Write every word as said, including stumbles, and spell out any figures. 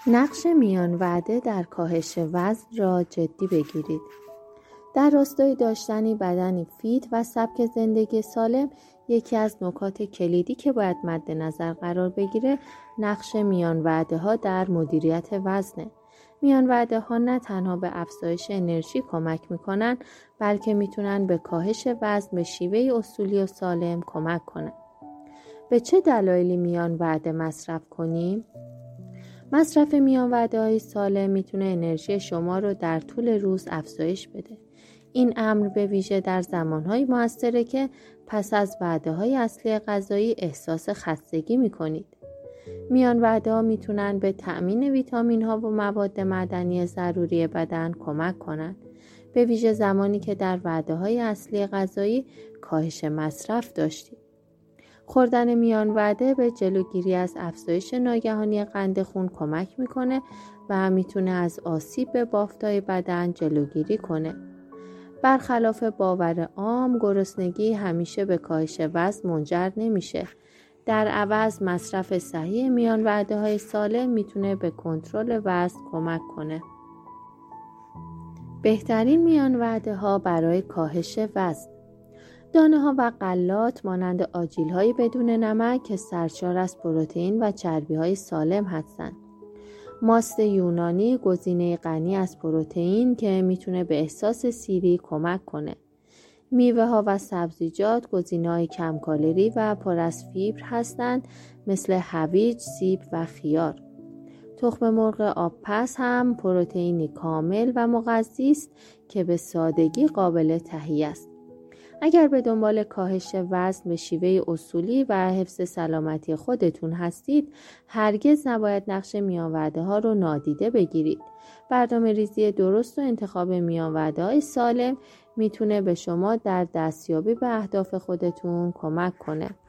نقش میان وعده در کاهش وزن را جدی بگیرید. در راستای داشتن بدنی فیت و سبک زندگی سالم، یکی از نکات کلیدی که باید مد نظر قرار بگیره نقش میان وعده ها در مدیریت وزنه. میان وعده ها نه تنها به افزایش انرژی کمک میکنن، بلکه میتونن به کاهش وزن به شیوه اصولی و سالم کمک کنن. به چه دلایلی میان وعده مصرف کنیم؟ مصرف میان وعده های سالم میتونه انرژی شما رو در طول روز افزایش بده. این امر به ویژه در زمانهای موثره که پس از وعده های اصلی غذایی احساس خستگی میکنید. میان وعده ها میتونن به تأمین ویتامین ها و مواد معدنی ضروری بدن کمک کنند، به ویژه زمانی که در وعده های اصلی غذایی کاهش مصرف داشتید. خوردن میان وعده به جلوگیری از افزایش ناگهانی قند خون کمک میکنه و میتونه از آسیب به بافت‌های بدن جلوگیری کنه. برخلاف باور عام، گرسنگی همیشه به کاهش وزن منجر نمیشه. در عوض مصرف صحیح میان وعده های سالم میتونه به کنترل وزن کمک کنه. بهترین میان وعده ها برای کاهش وزن: دانه ها و غلات مانند آجیل های بدون نمک که سرشار از پروتئین و چربی های سالم هستند. ماست یونانی گزینه غنی از پروتئین که میتونه به احساس سیری کمک کنه. میوه ها و سبزیجات گزینه‌های کم کالری و پر از فیبر هستند، مثل هویج، سیب و خیار. تخم مرغ آبپز هم پروتئینی کامل و مغذی است که به سادگی قابل تهیه است. اگر به دنبال کاهش وزن به شیوه اصولی و حفظ سلامتی خودتون هستید، هرگز نباید نقش میان وعده ها رو نادیده بگیرید. برنامه ریزی درست و انتخاب میان وعده های سالم میتونه به شما در دستیابی به اهداف خودتون کمک کنه.